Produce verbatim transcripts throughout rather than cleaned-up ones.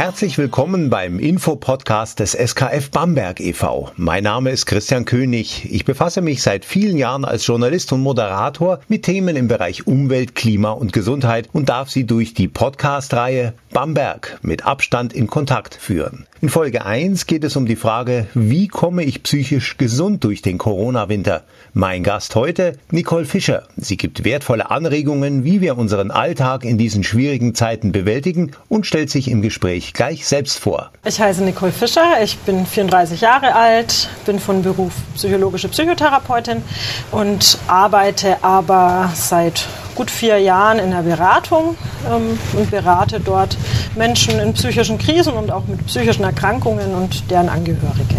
Herzlich willkommen beim Infopodcast des S K F Bamberg e V Mein Name ist Christian König. Ich befasse mich seit vielen Jahren als Journalist und Moderator mit Themen im Bereich Umwelt, Klima und Gesundheit und darf Sie durch die Podcast-Reihe Bamberg mit Abstand in Kontakt führen. In Folge eins geht es um die Frage, wie komme ich psychisch gesund durch den Corona-Winter? Mein Gast heute, Nicole Fischer. Sie gibt wertvolle Anregungen, wie wir unseren Alltag in diesen schwierigen Zeiten bewältigen und stellt sich im Gespräch gleich selbst vor. Ich heiße Nicole Fischer, ich bin vierunddreißig Jahre alt, bin von Beruf psychologische Psychotherapeutin und arbeite aber seit gut vier Jahren in der Beratung ähm, und berate dort Menschen in psychischen Krisen und auch mit psychischen Erkrankungen und deren Angehörige.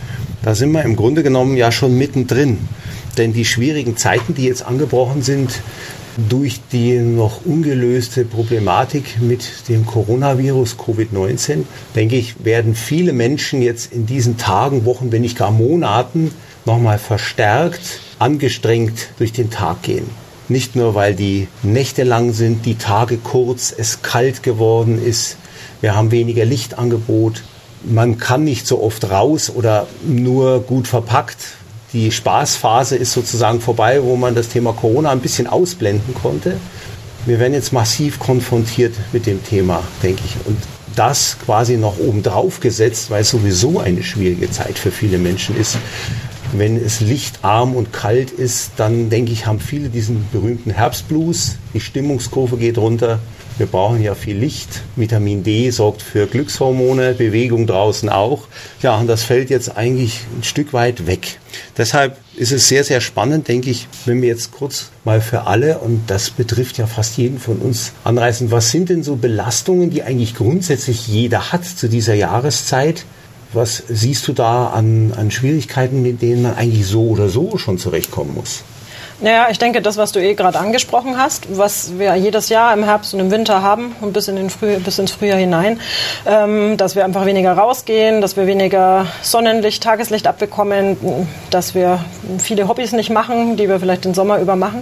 Da sind wir im Grunde genommen ja schon mittendrin, denn die schwierigen Zeiten, die jetzt angebrochen sind, durch die noch ungelöste Problematik mit dem Coronavirus Covid neunzehn, denke ich, werden viele Menschen jetzt in diesen Tagen, Wochen, wenn nicht gar Monaten, nochmal verstärkt, angestrengt durch den Tag gehen. Nicht nur, weil die Nächte lang sind, die Tage kurz, es kalt geworden ist, wir haben weniger Lichtangebot, man kann nicht so oft raus oder nur gut verpackt. Die Spaßphase ist sozusagen vorbei, wo man das Thema Corona ein bisschen ausblenden konnte. Wir werden jetzt massiv konfrontiert mit dem Thema, denke ich. Und das quasi noch obendrauf gesetzt, weil es sowieso eine schwierige Zeit für viele Menschen ist. Wenn es lichtarm und kalt ist, dann denke ich, haben viele diesen berühmten Herbstblues. Die Stimmungskurve geht runter. Wir brauchen ja viel Licht. Vitamin D sorgt für Glückshormone, Bewegung draußen auch. Ja, und das fällt jetzt eigentlich ein Stück weit weg. Deshalb ist es sehr, sehr spannend, denke ich, wenn wir jetzt kurz mal für alle, und das betrifft ja fast jeden von uns, anreißen, was sind denn so Belastungen, die eigentlich grundsätzlich jeder hat zu dieser Jahreszeit? Was siehst du da an, an Schwierigkeiten, mit denen man eigentlich so oder so schon zurechtkommen muss? Naja, ich denke, das, was du eh gerade angesprochen hast, was wir jedes Jahr im Herbst und im Winter haben und bis, in den Früh, bis ins Frühjahr hinein, ähm, dass wir einfach weniger rausgehen, dass wir weniger Sonnenlicht, Tageslicht abbekommen, dass wir viele Hobbys nicht machen, die wir vielleicht den Sommer über machen.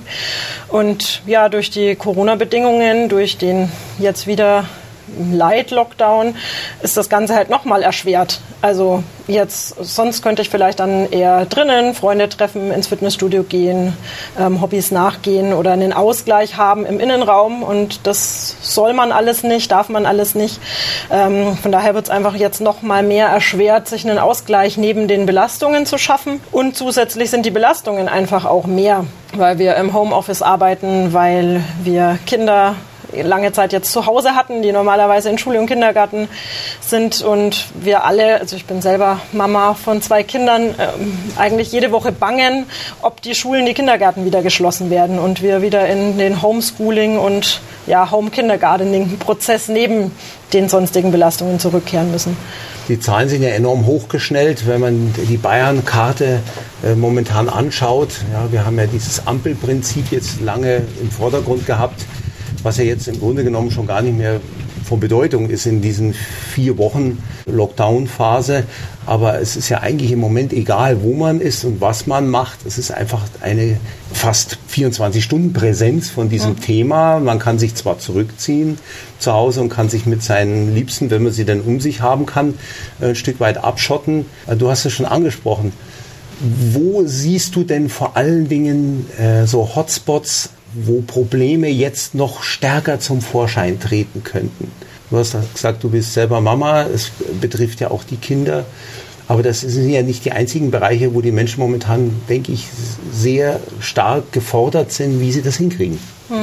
Und ja, durch die Corona-Bedingungen, durch den jetzt wieder Light-Lockdown ist das Ganze halt nochmal erschwert. Also jetzt, sonst könnte ich vielleicht dann eher drinnen Freunde treffen, ins Fitnessstudio gehen, ähm, Hobbys nachgehen oder einen Ausgleich haben im Innenraum und das soll man alles nicht, darf man alles nicht. Ähm, von daher wird es einfach jetzt nochmal mehr erschwert, sich einen Ausgleich neben den Belastungen zu schaffen und zusätzlich sind die Belastungen einfach auch mehr, weil wir im Homeoffice arbeiten, weil wir Kinder lange Zeit jetzt zu Hause hatten, die normalerweise in Schule und Kindergarten sind und wir alle, also ich bin selber Mama von zwei Kindern, ähm, eigentlich jede Woche bangen, ob die Schulen, die Kindergärten wieder geschlossen werden und wir wieder in den Homeschooling und ja, Home-Kindergartening-Prozess neben den sonstigen Belastungen zurückkehren müssen. Die Zahlen sind ja enorm hochgeschnellt, wenn man die Bayern-Karte äh, momentan anschaut. Ja, wir haben ja dieses Ampelprinzip jetzt lange im Vordergrund gehabt, was ja jetzt im Grunde genommen schon gar nicht mehr von Bedeutung ist in diesen vier Wochen Lockdown-Phase. Aber es ist ja eigentlich im Moment egal, wo man ist und was man macht. Es ist einfach eine fast vierundzwanzig Stunden Präsenz von diesem mhm. Thema. Man kann sich zwar zurückziehen zu Hause und kann sich mit seinen Liebsten, wenn man sie dann um sich haben kann, ein Stück weit abschotten. Du hast es schon angesprochen. Wo siehst du denn vor allen Dingen äh, so Hotspots, wo Probleme jetzt noch stärker zum Vorschein treten könnten? Du hast gesagt, du bist selber Mama, es betrifft ja auch die Kinder, aber das sind ja nicht die einzigen Bereiche, wo die Menschen momentan, denke ich, sehr stark gefordert sind, wie sie das hinkriegen.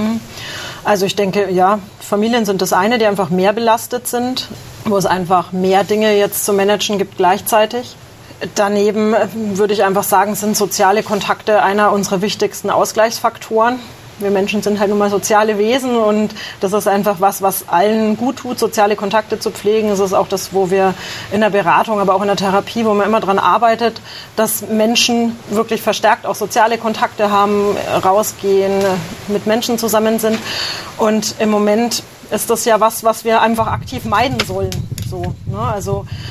Also ich denke, ja, Familien sind das eine, die einfach mehr belastet sind, wo es einfach mehr Dinge jetzt zu managen gibt gleichzeitig. Daneben würde ich einfach sagen, sind soziale Kontakte einer unserer wichtigsten Ausgleichsfaktoren. Wir Menschen sind halt nun mal soziale Wesen und das ist einfach was, was allen gut tut, soziale Kontakte zu pflegen. Das ist auch das, wo wir in der Beratung, aber auch in der Therapie, wo man immer dran arbeitet, dass Menschen wirklich verstärkt auch soziale Kontakte haben, rausgehen, mit Menschen zusammen sind. Und im Moment ist das ja was, was wir einfach aktiv meiden sollen. So, ne? Also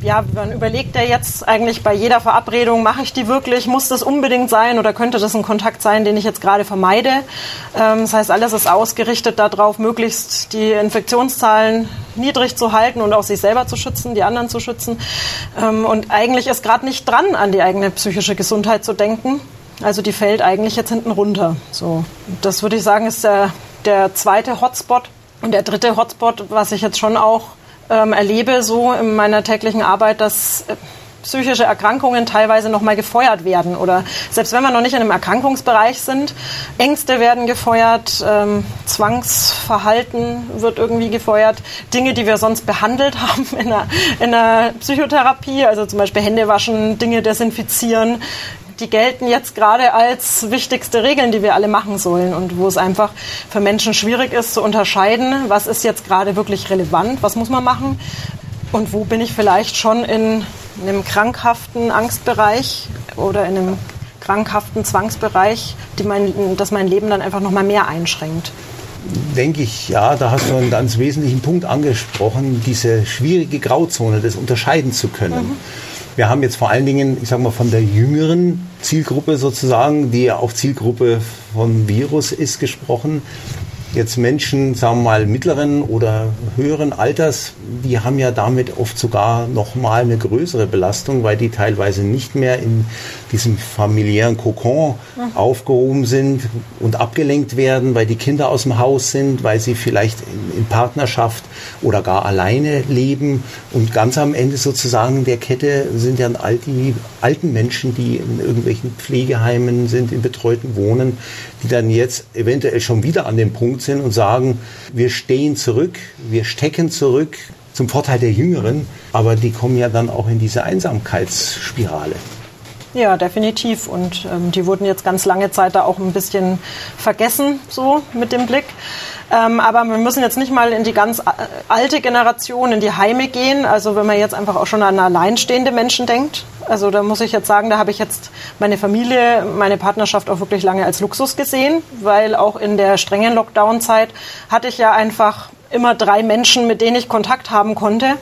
ja, man überlegt ja jetzt eigentlich bei jeder Verabredung, mache ich die wirklich, muss das unbedingt sein oder könnte das ein Kontakt sein, den ich jetzt gerade vermeide. Ähm, das heißt, alles ist ausgerichtet darauf, möglichst die Infektionszahlen niedrig zu halten und auch sich selber zu schützen, die anderen zu schützen. Ähm, und eigentlich ist gerade nicht dran, an die eigene psychische Gesundheit zu denken. Also die fällt eigentlich jetzt hinten runter. So, das würde ich sagen, ist der, der zweite Hotspot. Und der dritte Hotspot, was ich jetzt schon auch Ähm, erlebe so in meiner täglichen Arbeit, dass äh, psychische Erkrankungen teilweise noch mal gefeuert werden oder selbst wenn wir noch nicht in einem Erkrankungsbereich sind, Ängste werden gefeuert, ähm, Zwangsverhalten wird irgendwie gefeuert, Dinge, die wir sonst behandelt haben in der, in der Psychotherapie, also zum Beispiel Hände waschen, Dinge desinfizieren, die gelten jetzt gerade als wichtigste Regeln, die wir alle machen sollen und wo es einfach für Menschen schwierig ist zu unterscheiden, was ist jetzt gerade wirklich relevant, was muss man machen und wo bin ich vielleicht schon in einem krankhaften Angstbereich oder in einem krankhaften Zwangsbereich, die mein, das mein Leben dann einfach noch mal mehr einschränkt. Denke ich, ja, da hast du einen ganz wesentlichen Punkt angesprochen, diese schwierige Grauzone, das unterscheiden zu können. Mhm. Wir haben jetzt vor allen Dingen, ich sage mal, von der jüngeren Zielgruppe sozusagen, die ja auch Zielgruppe von Virus ist, gesprochen. Jetzt Menschen, sagen wir mal, mittleren oder höheren Alters, die haben ja damit oft sogar noch mal eine größere Belastung, weil die teilweise nicht mehr in diesem familiären Kokon aufgehoben sind und abgelenkt werden, weil die Kinder aus dem Haus sind, weil sie vielleicht in, in Partnerschaft oder gar alleine leben. Und ganz am Ende sozusagen der Kette sind ja all die alten Menschen, die in irgendwelchen Pflegeheimen sind, in betreuten Wohnen, die dann jetzt eventuell schon wieder an dem Punkt sind und sagen, wir stehen zurück, wir stecken zurück zum Vorteil der Jüngeren, aber die kommen ja dann auch in diese Einsamkeitsspirale. Ja, definitiv. Und ähm, die wurden jetzt ganz lange Zeit da auch ein bisschen vergessen, so mit dem Blick. Ähm, aber wir müssen jetzt nicht mal in die ganz alte Generation, in die Heime gehen. Also wenn man jetzt einfach auch schon an alleinstehende Menschen denkt. Also da muss ich jetzt sagen, da habe ich jetzt meine Familie, meine Partnerschaft auch wirklich lange als Luxus gesehen. Weil auch in der strengen Lockdown-Zeit hatte ich ja einfach immer drei Menschen, mit denen ich Kontakt haben konnte.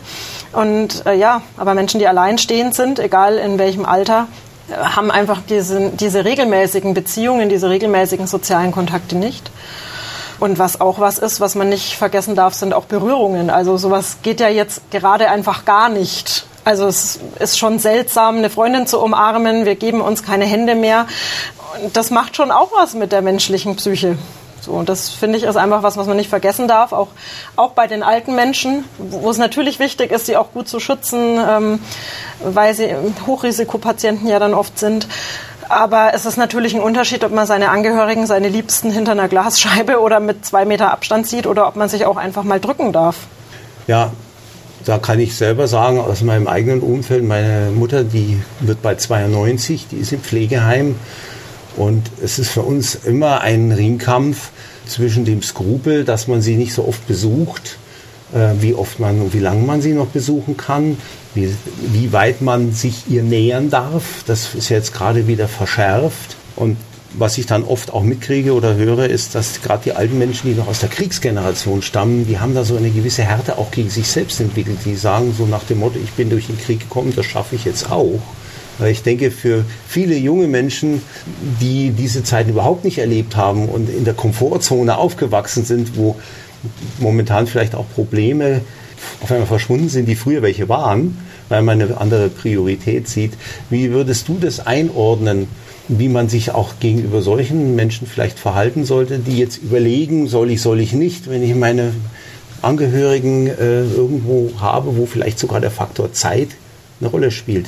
Und äh, ja, aber Menschen, die alleinstehend sind, egal in welchem Alter, haben einfach diese, diese regelmäßigen Beziehungen, diese regelmäßigen sozialen Kontakte nicht. Und was auch was ist, was man nicht vergessen darf, sind auch Berührungen. Also sowas geht ja jetzt gerade einfach gar nicht. Also es ist schon seltsam, eine Freundin zu umarmen, wir geben uns keine Hände mehr. Und das macht schon auch was mit der menschlichen Psyche. So, und das, finde ich, ist einfach was, was man nicht vergessen darf, auch, auch bei den alten Menschen, wo es natürlich wichtig ist, sie auch gut zu schützen, ähm, weil sie Hochrisikopatienten ja dann oft sind. Aber es ist natürlich ein Unterschied, ob man seine Angehörigen, seine Liebsten hinter einer Glasscheibe oder mit zwei Meter Abstand sieht oder ob man sich auch einfach mal drücken darf. Ja, da kann ich selber sagen, aus meinem eigenen Umfeld, meine Mutter, die wird bald zweiundneunzig, die ist im Pflegeheim. Und es ist für uns immer ein Ringkampf zwischen dem Skrupel, dass man sie nicht so oft besucht, äh, wie oft man und wie lange man sie noch besuchen kann, wie, wie weit man sich ihr nähern darf. Das ist jetzt gerade wieder verschärft. Und was ich dann oft auch mitkriege oder höre, ist, dass gerade die alten Menschen, die noch aus der Kriegsgeneration stammen, die haben da so eine gewisse Härte auch gegen sich selbst entwickelt. Die sagen so nach dem Motto, ich bin durch den Krieg gekommen, das schaffe ich jetzt auch. Ich denke, für viele junge Menschen, die diese Zeit überhaupt nicht erlebt haben und in der Komfortzone aufgewachsen sind, wo momentan vielleicht auch Probleme auf einmal verschwunden sind, die früher welche waren, weil man eine andere Priorität sieht. Wie würdest du das einordnen, wie man sich auch gegenüber solchen Menschen vielleicht verhalten sollte, die jetzt überlegen, soll ich, soll ich nicht, wenn ich meine Angehörigen äh, irgendwo habe, wo vielleicht sogar der Faktor Zeit eine Rolle spielt?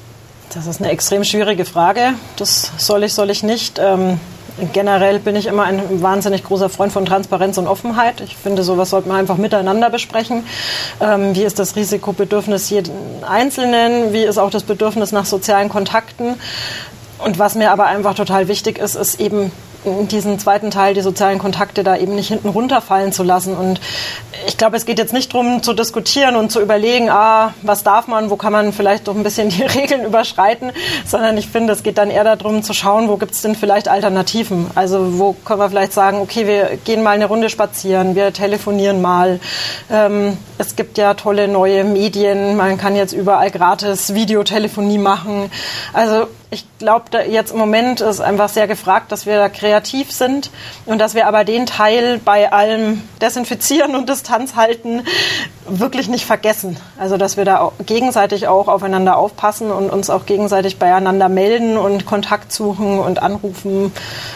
Das ist eine extrem schwierige Frage. Das soll ich, soll ich nicht. Ähm, generell bin ich immer ein wahnsinnig großer Freund von Transparenz und Offenheit. Ich finde, sowas sollte man einfach miteinander besprechen. Ähm, wie ist das Risikobedürfnis jeden Einzelnen? Wie ist auch das Bedürfnis nach sozialen Kontakten? Und was mir aber einfach total wichtig ist, ist eben diesen zweiten Teil, die sozialen Kontakte da eben nicht hinten runterfallen zu lassen. Und ich glaube, es geht jetzt nicht darum zu diskutieren und zu überlegen, ah, was darf man, wo kann man vielleicht doch ein bisschen die Regeln überschreiten, sondern ich finde, es geht dann eher darum zu schauen, wo gibt es denn vielleicht Alternativen. Also wo können wir vielleicht sagen, okay, wir gehen mal eine Runde spazieren, wir telefonieren mal. Ähm, es gibt ja tolle neue Medien, man kann jetzt überall gratis Videotelefonie machen. Also ich glaube, jetzt im Moment ist einfach sehr gefragt, dass wir da kreativ sind und dass wir aber den Teil bei allem Desinfizieren und Distanz halten wirklich nicht vergessen. Also dass wir da auch gegenseitig auch aufeinander aufpassen und uns auch gegenseitig beieinander melden und Kontakt suchen und anrufen.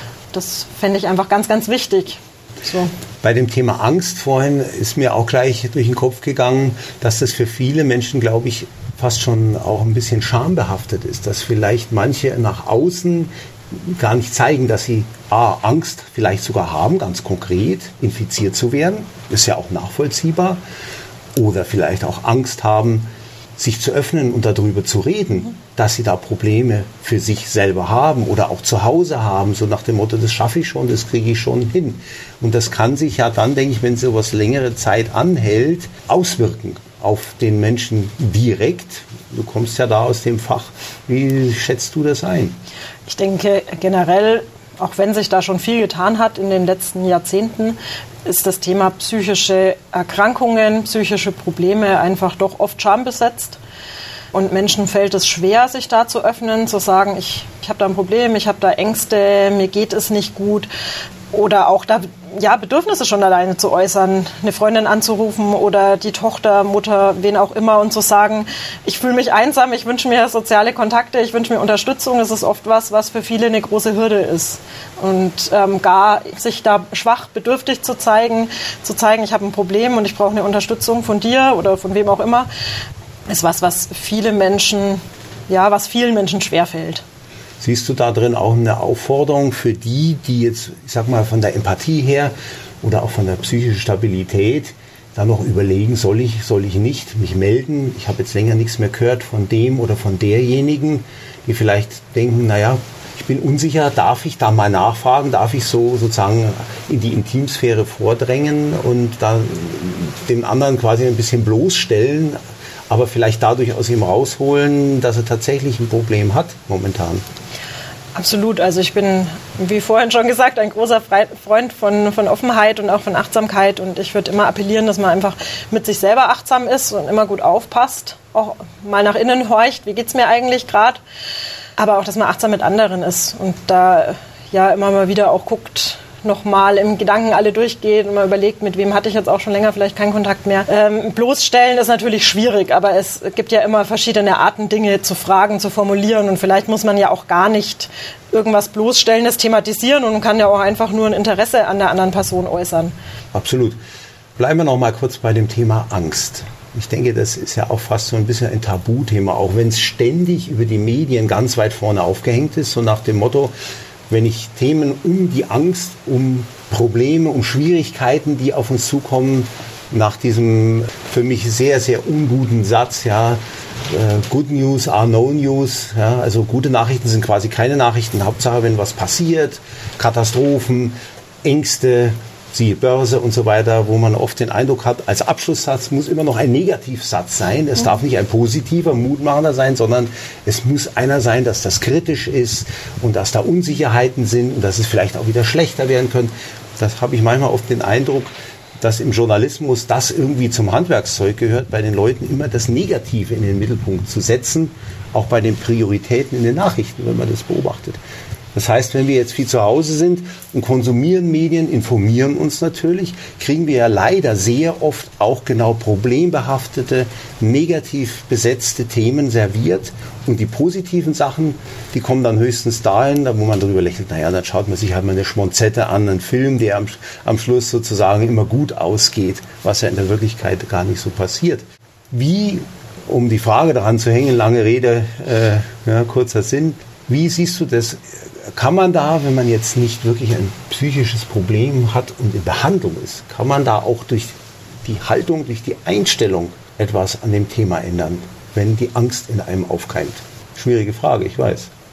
Das fände ich einfach ganz, ganz wichtig. So. Bei dem Thema Angst vorhin ist mir auch gleich durch den Kopf gegangen, dass das für viele Menschen, glaube ich, fast schon auch ein bisschen schambehaftet ist, dass vielleicht manche nach außen gar nicht zeigen, dass sie A, Angst vielleicht sogar haben, ganz konkret infiziert zu werden, ist ja auch nachvollziehbar, oder vielleicht auch Angst haben, sich zu öffnen und darüber zu reden, dass sie da Probleme für sich selber haben oder auch zu Hause haben, so nach dem Motto, das schaffe ich schon, das kriege ich schon hin. Und das kann sich ja dann, denke ich, wenn sowas längere Zeit anhält, auswirken auf den Menschen direkt. Du kommst ja da aus dem Fach. Wie schätzt du das ein? Ich denke generell, auch wenn sich da schon viel getan hat in den letzten Jahrzehnten, ist das Thema psychische Erkrankungen, psychische Probleme einfach doch oft schambesetzt. Und Menschen fällt es schwer, sich da zu öffnen, zu sagen, ich, ich habe da ein Problem, ich habe da Ängste, mir geht es nicht gut. Oder auch da ja, Bedürfnisse schon alleine zu äußern, eine Freundin anzurufen oder die Tochter, Mutter, wen auch immer und zu sagen, ich fühle mich einsam, ich wünsche mir soziale Kontakte, ich wünsche mir Unterstützung. Das ist oft was, was für viele eine große Hürde ist. Und ähm, gar sich da schwach, bedürftig zu zeigen, zu zeigen, ich habe ein Problem und ich brauche eine Unterstützung von dir oder von wem auch immer, ist was, was viele Menschen, ja, was vielen Menschen schwerfällt. Siehst du da drin auch eine Aufforderung für die, die jetzt, ich sag mal, von der Empathie her oder auch von der psychischen Stabilität da noch überlegen, soll ich, soll ich nicht mich melden? Ich habe jetzt länger nichts mehr gehört von dem oder von derjenigen, die vielleicht denken, naja, ich bin unsicher, darf ich da mal nachfragen, darf ich so sozusagen in die Intimsphäre vordrängen und da dem anderen quasi ein bisschen bloßstellen, aber vielleicht dadurch aus ihm rausholen, dass er tatsächlich ein Problem hat momentan? Absolut. Also ich bin, wie vorhin schon gesagt, ein großer Freund von, von Offenheit und auch von Achtsamkeit. Und ich würde immer appellieren, dass man einfach mit sich selber achtsam ist und immer gut aufpasst, auch mal nach innen horcht, wie geht's mir eigentlich gerade. Aber auch, dass man achtsam mit anderen ist und da ja immer mal wieder auch guckt, nochmal im Gedanken alle durchgeht und mal überlegt, mit wem hatte ich jetzt auch schon länger vielleicht keinen Kontakt mehr. Ähm, bloßstellen ist natürlich schwierig, aber es gibt ja immer verschiedene Arten, Dinge zu fragen, zu formulieren und vielleicht muss man ja auch gar nicht irgendwas Bloßstellendes thematisieren und man kann ja auch einfach nur ein Interesse an der anderen Person äußern. Absolut. Bleiben wir noch mal kurz bei dem Thema Angst. Ich denke, das ist ja auch fast so ein bisschen ein Tabuthema, auch wenn es ständig über die Medien ganz weit vorne aufgehängt ist, so nach dem Motto, wenn ich Themen um die Angst, um Probleme, um Schwierigkeiten, die auf uns zukommen, nach diesem für mich sehr, sehr unguten Satz, ja, äh, good news are no news, ja, also gute Nachrichten sind quasi keine Nachrichten, Hauptsache, wenn was passiert, Katastrophen, Ängste, siehe Börse und so weiter, wo man oft den Eindruck hat, als Abschlusssatz muss immer noch ein Negativsatz sein. Es darf nicht ein positiver, mutmachender sein, sondern es muss einer sein, dass das kritisch ist und dass da Unsicherheiten sind und dass es vielleicht auch wieder schlechter werden könnte. Das habe ich manchmal oft den Eindruck, dass im Journalismus das irgendwie zum Handwerkszeug gehört, bei den Leuten immer das Negative in den Mittelpunkt zu setzen, auch bei den Prioritäten in den Nachrichten, wenn man das beobachtet. Das heißt, wenn wir jetzt viel zu Hause sind und konsumieren Medien, informieren uns natürlich, kriegen wir ja leider sehr oft auch genau problembehaftete, negativ besetzte Themen serviert. Und die positiven Sachen, die kommen dann höchstens dahin, wo man darüber lächelt, naja, dann schaut man sich halt mal eine Schmonzette an, einen Film, der am, am Schluss sozusagen immer gut ausgeht, was ja in der Wirklichkeit gar nicht so passiert. Wie, um die Frage daran zu hängen, lange Rede, äh, ja, kurzer Sinn, wie siehst du das? Kann man da, wenn man jetzt nicht wirklich ein psychisches Problem hat und in Behandlung ist, kann man da auch durch die Haltung, durch die Einstellung etwas an dem Thema ändern, wenn die Angst in einem aufkeimt? Schwierige Frage, ich weiß.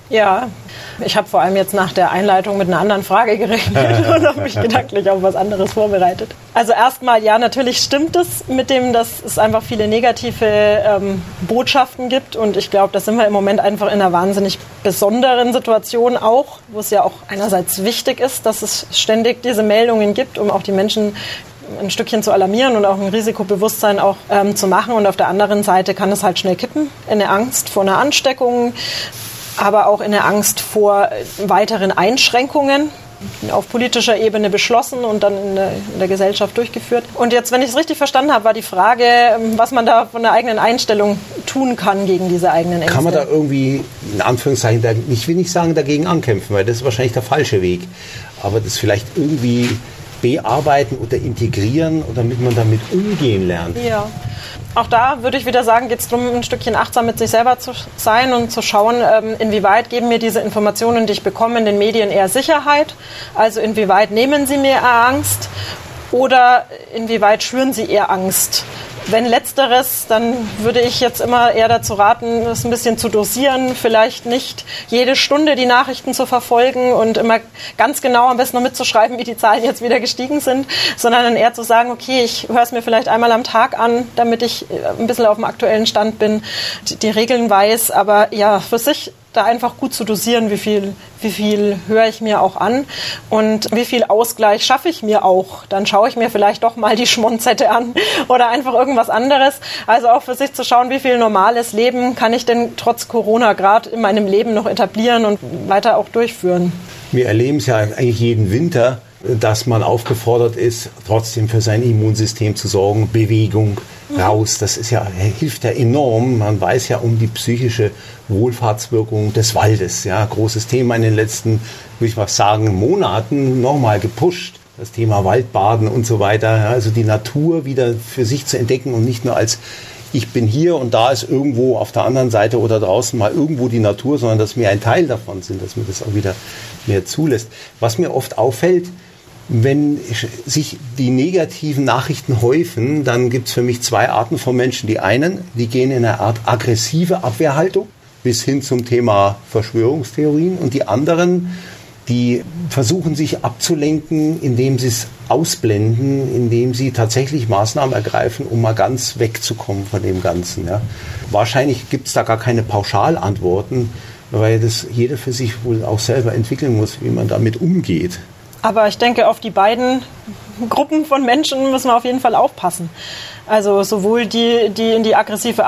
Ja, ich habe vor allem jetzt nach der Einleitung mit einer anderen Frage gerechnet und habe mich gedanklich auf was anderes vorbereitet. Also erstmal, ja, natürlich stimmt es mit dem, dass es einfach viele negative ähm, Botschaften gibt. Und ich glaube, da sind wir im Moment einfach in einer wahnsinnig besonderen Situation auch, wo es ja auch einerseits wichtig ist, dass es ständig diese Meldungen gibt, um auch die Menschen ein Stückchen zu alarmieren und auch ein Risikobewusstsein auch ähm, zu machen. Und auf der anderen Seite kann es halt schnell kippen in eine Angst vor einer Ansteckung, aber auch in der Angst vor weiteren Einschränkungen, auf politischer Ebene beschlossen und dann in der, in der Gesellschaft durchgeführt. Und jetzt, wenn ich es richtig verstanden habe, war die Frage, was man da von der eigenen Einstellung tun kann gegen diese eigenen Ängste. Kann man da irgendwie, in Anführungszeichen, ich will nicht sagen dagegen ankämpfen, weil das ist wahrscheinlich der falsche Weg, aber das vielleicht irgendwie bearbeiten oder integrieren, damit man damit umgehen lernt? Ja. Auch da würde ich wieder sagen, geht es darum, ein Stückchen achtsam mit sich selber zu sein und zu schauen, inwieweit geben mir diese Informationen, die ich bekomme in den Medien, eher Sicherheit. Also inwieweit nehmen sie mir eher Angst oder inwieweit schüren sie eher Angst. Wenn Letzteres, dann würde ich jetzt immer eher dazu raten, das ein bisschen zu dosieren, vielleicht nicht jede Stunde die Nachrichten zu verfolgen und immer ganz genau am besten noch mitzuschreiben, wie die Zahlen jetzt wieder gestiegen sind, sondern dann eher zu sagen, okay, ich höre es mir vielleicht einmal am Tag an, damit ich ein bisschen auf dem aktuellen Stand bin, die, die Regeln weiß, aber ja, für sich da einfach gut zu dosieren, wie viel, wie viel höre ich mir auch an und wie viel Ausgleich schaffe ich mir auch. Dann schaue ich mir vielleicht doch mal die Schmonzette an oder einfach irgendwas anderes. Also auch für sich zu schauen, wie viel normales Leben kann ich denn trotz Corona gerade in meinem Leben noch etablieren und weiter auch durchführen. Wir erleben es ja eigentlich jeden Winter, dass man aufgefordert ist, trotzdem für sein Immunsystem zu sorgen, Bewegung, raus. Das ist ja, hilft ja enorm. Man weiß ja um die psychische Wohlfahrtswirkung des Waldes. Ja, großes Thema in den letzten, würde ich mal sagen, Monaten nochmal gepusht. Das Thema Waldbaden und so weiter. Ja, also die Natur wieder für sich zu entdecken und nicht nur als ich bin hier und da ist irgendwo auf der anderen Seite oder draußen mal irgendwo die Natur, sondern dass wir ein Teil davon sind, dass man das auch wieder mehr zulässt. Was mir oft auffällt, wenn sich die negativen Nachrichten häufen, dann gibt es für mich zwei Arten von Menschen. Die einen, die gehen in eine Art aggressive Abwehrhaltung bis hin zum Thema Verschwörungstheorien. Und die anderen, die versuchen sich abzulenken, indem sie es ausblenden, indem sie tatsächlich Maßnahmen ergreifen, um mal ganz wegzukommen von dem Ganzen. Ja. Wahrscheinlich gibt es da gar keine Pauschalantworten, weil das jeder für sich wohl auch selber entwickeln muss, wie man damit umgeht. Aber ich denke, auf die beiden Gruppen von Menschen müssen wir auf jeden Fall aufpassen. Also sowohl die, die in die aggressive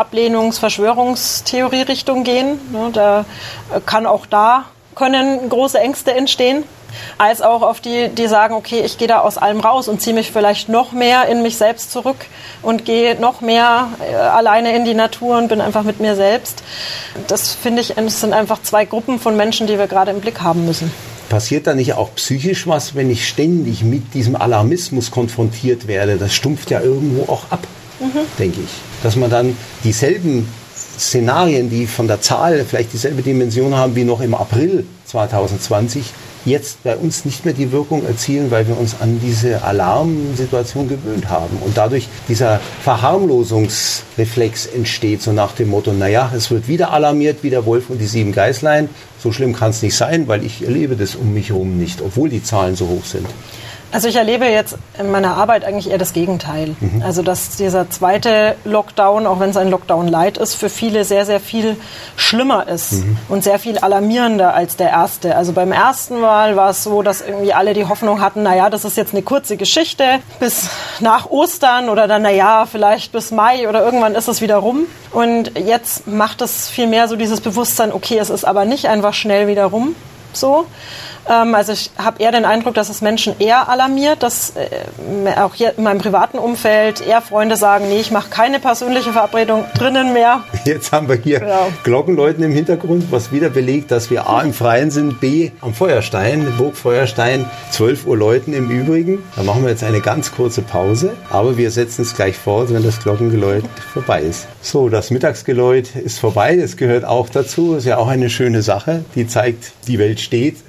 Ablehnungs-Verschwörungstheorie-Richtung gehen, ne, da kann auch da können große Ängste entstehen, als auch auf die, die sagen, okay, ich gehe da aus allem raus und ziehe mich vielleicht noch mehr in mich selbst zurück und gehe noch mehr äh, alleine in die Natur und bin einfach mit mir selbst. Das finde ich, es sind einfach zwei Gruppen von Menschen, die wir gerade im Blick haben müssen. Passiert da nicht auch psychisch was, wenn ich ständig mit diesem Alarmismus konfrontiert werde? Das stumpft ja irgendwo auch ab, mhm. denke ich. Dass man dann dieselben Szenarien, die von der Zahl vielleicht dieselbe Dimension haben wie noch im April zwanzig zwanzig, jetzt bei uns nicht mehr die Wirkung erzielen, weil wir uns an diese Alarmsituation gewöhnt haben. Und dadurch dieser Verharmlosungsreflex entsteht, so nach dem Motto, naja, es wird wieder alarmiert, wie der Wolf und die sieben Geißlein. So schlimm kann es nicht sein, weil ich erlebe das um mich herum nicht, obwohl die Zahlen so hoch sind. Also ich erlebe jetzt in meiner Arbeit eigentlich eher das Gegenteil. Mhm. Also dass dieser zweite Lockdown, auch wenn es ein Lockdown light ist, für viele sehr, sehr viel schlimmer ist mhm. und sehr viel alarmierender als der erste. Also beim ersten Mal war es so, dass irgendwie alle die Hoffnung hatten, naja, das ist jetzt eine kurze Geschichte bis nach Ostern oder dann, naja, vielleicht bis Mai oder irgendwann ist es wieder rum. Und jetzt macht es viel mehr so dieses Bewusstsein, okay, es ist aber nicht einfach schnell wieder rum. So. Also ich habe eher den Eindruck, dass es Menschen eher alarmiert, dass äh, auch hier in meinem privaten Umfeld eher Freunde sagen, nee, ich mache keine persönliche Verabredung drinnen mehr. Jetzt haben wir hier ja. Glockenläuten im Hintergrund, was wieder belegt, dass wir A im Freien sind, B am Feuerstein, Burg Feuerstein, zwölf Uhr läuten im Übrigen. Da machen wir jetzt eine ganz kurze Pause, aber wir setzen es gleich fort, wenn das Glockengeläut vorbei ist. So, das Mittagsgeläut ist vorbei, das gehört auch dazu, ist ja auch eine schöne Sache, die zeigt, die Welt steht, es ist noch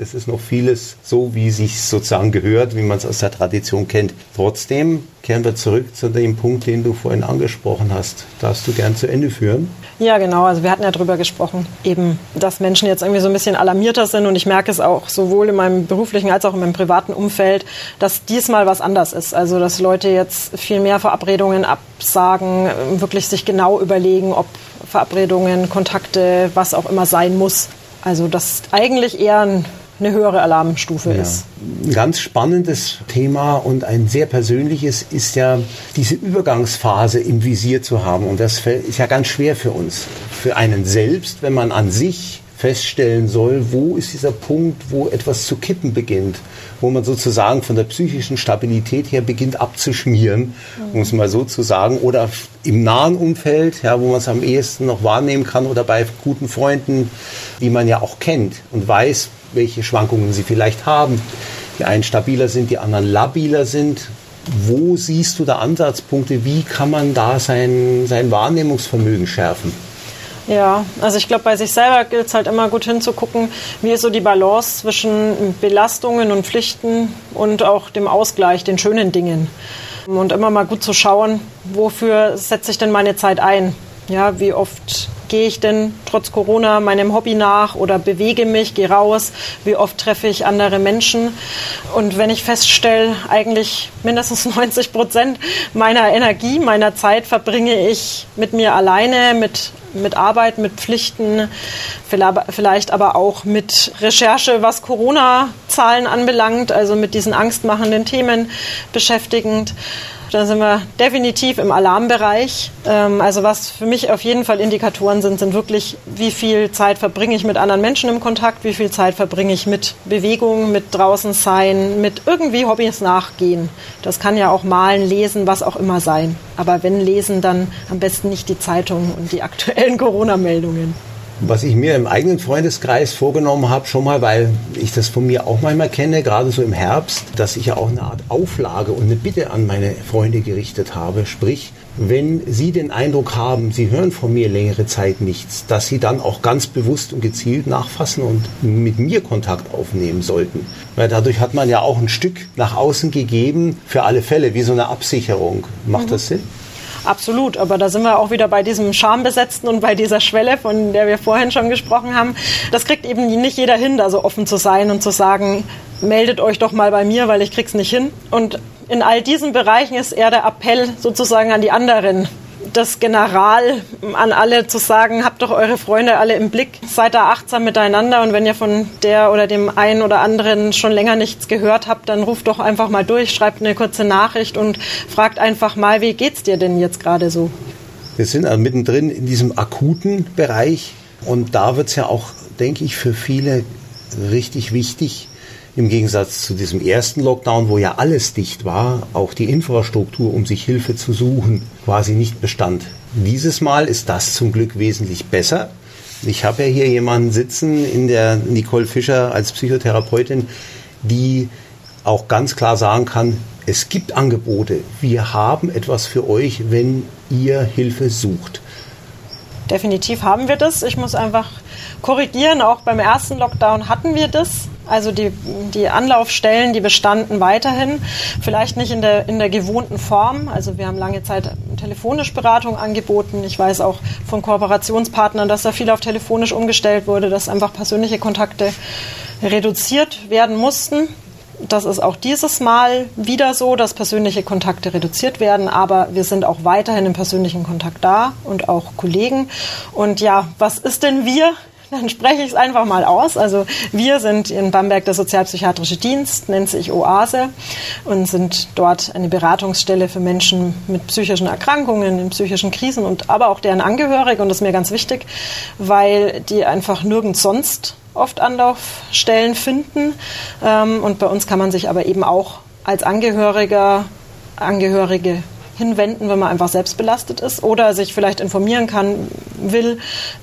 vieles so, wie es sich sozusagen gehört, wie man es aus der Tradition kennt. Trotzdem kehren wir zurück zu dem Punkt, den du vorhin angesprochen hast. Darfst du gern zu Ende führen? Ja, genau. Also wir hatten ja drüber gesprochen, eben, dass Menschen jetzt irgendwie so ein bisschen alarmierter sind. Und ich merke es auch sowohl in meinem beruflichen als auch in meinem privaten Umfeld, dass diesmal was anders ist. Also dass Leute jetzt viel mehr Verabredungen absagen, wirklich sich genau überlegen, ob Verabredungen, Kontakte, was auch immer sein muss. Also das eigentlich eher ein eine höhere Alarmstufe ja. ist. Ein ganz spannendes Thema und ein sehr persönliches ist ja diese Übergangsphase im Visier zu haben. Und das ist ja ganz schwer für uns. Für einen selbst, wenn man an sich feststellen soll, wo ist dieser Punkt, wo etwas zu kippen beginnt, wo man sozusagen von der psychischen Stabilität her beginnt abzuschmieren, mhm. um es mal so zu sagen, oder im nahen Umfeld, ja, wo man es am ehesten noch wahrnehmen kann, oder bei guten Freunden, die man ja auch kennt und weiß, welche Schwankungen sie vielleicht haben. Die einen stabiler sind, die anderen labiler sind. Wo siehst du da Ansatzpunkte? Wie kann man da sein, sein Wahrnehmungsvermögen schärfen? Ja, also ich glaube, bei sich selber gilt es halt immer gut hinzugucken, wie ist so die Balance zwischen Belastungen und Pflichten und auch dem Ausgleich, den schönen Dingen. Und immer mal gut zu schauen, wofür setze ich denn meine Zeit ein? Ja, wie oft gehe ich denn trotz Corona meinem Hobby nach oder bewege mich, gehe raus? Wie oft treffe ich andere Menschen? Und wenn ich feststelle, eigentlich mindestens neunzig Prozent meiner Energie, meiner Zeit verbringe ich mit mir alleine, mit, mit Arbeit, mit Pflichten, vielleicht aber auch mit Recherche, was Corona-Zahlen anbelangt, also mit diesen angstmachenden Themen beschäftigend. Da sind wir definitiv im Alarmbereich. Also was für mich auf jeden Fall Indikatoren sind, sind wirklich, wie viel Zeit verbringe ich mit anderen Menschen im Kontakt, wie viel Zeit verbringe ich mit Bewegung, mit draußen sein, mit irgendwie Hobbys nachgehen. Das kann ja auch malen, lesen, was auch immer sein. Aber wenn lesen, dann am besten nicht die Zeitung und die aktuellen Corona-Meldungen. Was ich mir im eigenen Freundeskreis vorgenommen habe, schon mal, weil ich das von mir auch manchmal kenne, gerade so im Herbst, dass ich ja auch eine Art Auflage und eine Bitte an meine Freunde gerichtet habe. Sprich, wenn Sie den Eindruck haben, Sie hören von mir längere Zeit nichts, dass Sie dann auch ganz bewusst und gezielt nachfassen und mit mir Kontakt aufnehmen sollten. Weil dadurch hat man ja auch ein Stück nach außen gegeben, für alle Fälle, wie so eine Absicherung. Macht mhm. das Sinn? Absolut, aber da sind wir auch wieder bei diesem Schambesetzten und bei dieser Schwelle, von der wir vorhin schon gesprochen haben. Das kriegt eben nicht jeder hin, da so offen zu sein und zu sagen, meldet euch doch mal bei mir, weil ich krieg's nicht hin. Und in all diesen Bereichen ist eher der Appell sozusagen an die anderen, das General an alle zu sagen, habt doch eure Freunde alle im Blick, seid da achtsam miteinander und wenn ihr von der oder dem einen oder anderen schon länger nichts gehört habt, dann ruft doch einfach mal durch, schreibt eine kurze Nachricht und fragt einfach mal, wie geht's dir denn jetzt gerade so? Wir sind also mittendrin in diesem akuten Bereich und da wird's ja auch, denke ich, für viele richtig wichtig, im Gegensatz zu diesem ersten Lockdown, wo ja alles dicht war, auch die Infrastruktur, um sich Hilfe zu suchen, quasi nicht bestand. Dieses Mal ist das zum Glück wesentlich besser. Ich habe ja hier jemanden sitzen in der Nicole Fischer als Psychotherapeutin, die auch ganz klar sagen kann, es gibt Angebote. Wir haben etwas für euch, wenn ihr Hilfe sucht. Definitiv haben wir das. Ich muss einfach korrigieren, auch beim ersten Lockdown hatten wir das. Also die, die Anlaufstellen, die bestanden weiterhin, vielleicht nicht in der, in der gewohnten Form. Also wir haben lange Zeit telefonisch Beratung angeboten. Ich weiß auch von Kooperationspartnern, dass da viel auf telefonisch umgestellt wurde, dass einfach persönliche Kontakte reduziert werden mussten. Das ist auch dieses Mal wieder so, dass persönliche Kontakte reduziert werden, aber wir sind auch weiterhin im persönlichen Kontakt da und auch Kollegen. Und ja, was ist denn wir? Dann spreche ich es einfach mal aus. Also wir sind in Bamberg der Sozialpsychiatrische Dienst, nennt sich Oase und sind dort eine Beratungsstelle für Menschen mit psychischen Erkrankungen, in psychischen Krisen und aber auch deren Angehörige. Und das ist mir ganz wichtig, weil die einfach nirgends sonst oft Anlaufstellen finden. Und bei uns kann man sich aber eben auch als Angehöriger, Angehörige hinwenden, wenn man einfach selbst belastet ist oder sich vielleicht informieren kann, will,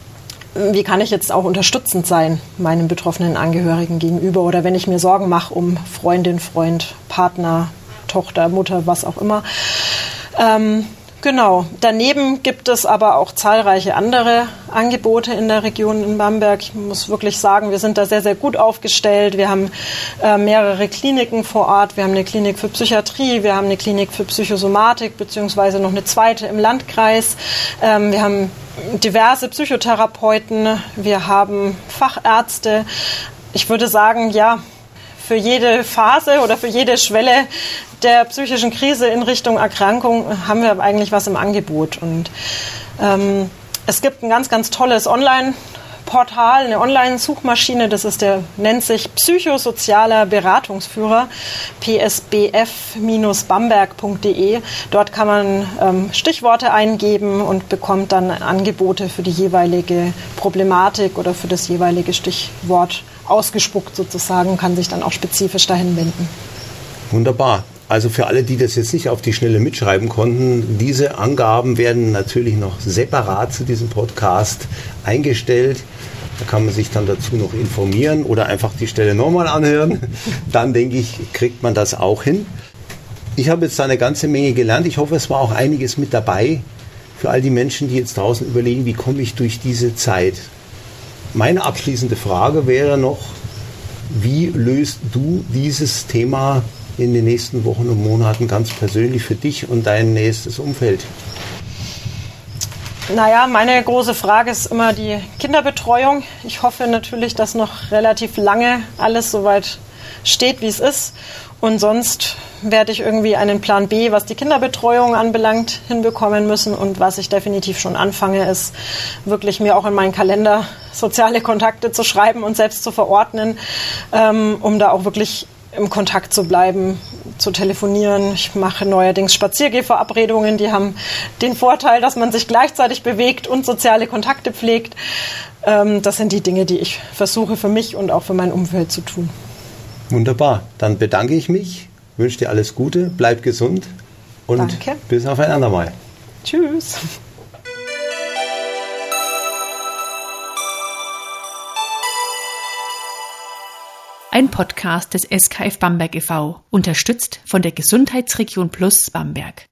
wie kann ich jetzt auch unterstützend sein meinen betroffenen Angehörigen gegenüber oder wenn ich mir Sorgen mache um Freundin, Freund, Partner, Tochter, Mutter, was auch immer, ähm, Genau. Daneben gibt es aber auch zahlreiche andere Angebote in der Region in Bamberg. Ich muss wirklich sagen, wir sind da sehr, sehr gut aufgestellt. Wir haben äh, mehrere Kliniken vor Ort. Wir haben eine Klinik für Psychiatrie, wir haben eine Klinik für Psychosomatik, beziehungsweise noch eine zweite im Landkreis. Ähm, wir haben diverse Psychotherapeuten, wir haben Fachärzte. Ich würde sagen, ja, für jede Phase oder für jede Schwelle der psychischen Krise in Richtung Erkrankung haben wir eigentlich was im Angebot. Und ähm, es gibt ein ganz, ganz tolles Online-Portal, eine Online-Suchmaschine, das ist der, nennt sich Psychosozialer Beratungsführer, p s b f Bindestrich bamberg punkt d e. Dort kann man ähm, Stichworte eingeben und bekommt dann Angebote für die jeweilige Problematik oder für das jeweilige Stichwort ausgespuckt sozusagen, kann sich dann auch spezifisch dahin wenden. Wunderbar. Also für alle, die das jetzt nicht auf die Schnelle mitschreiben konnten, diese Angaben werden natürlich noch separat zu diesem Podcast eingestellt. Da kann man sich dann dazu noch informieren oder einfach die Stelle nochmal anhören. Dann, denke ich, kriegt man das auch hin. Ich habe jetzt da eine ganze Menge gelernt. Ich hoffe, es war auch einiges mit dabei für all die Menschen, die jetzt draußen überlegen, wie komme ich durch diese Zeit. Meine abschließende Frage wäre noch, wie löst du dieses Thema in den nächsten Wochen und Monaten ganz persönlich für dich und dein nächstes Umfeld? Naja, meine große Frage ist immer die Kinderbetreuung. Ich hoffe natürlich, dass noch relativ lange alles soweit steht, wie es ist. Und sonst werde ich irgendwie einen Plan B, was die Kinderbetreuung anbelangt, hinbekommen müssen. Und was ich definitiv schon anfange, ist wirklich mir auch in meinen Kalender soziale Kontakte zu schreiben und selbst zu verordnen, ähm, um da auch wirklich im Kontakt zu bleiben, zu telefonieren. Ich mache neuerdings Spaziergehverabredungen, die haben den Vorteil, dass man sich gleichzeitig bewegt und soziale Kontakte pflegt. Ähm, das sind die Dinge, die ich versuche für mich und auch für mein Umfeld zu tun. Wunderbar. Dann bedanke ich mich, wünsche dir alles Gute, bleib gesund und Danke. Bis auf ein andermal. Tschüss. Ein Podcast des S K F Bamberg e V, unterstützt von der Gesundheitsregion Plus Bamberg.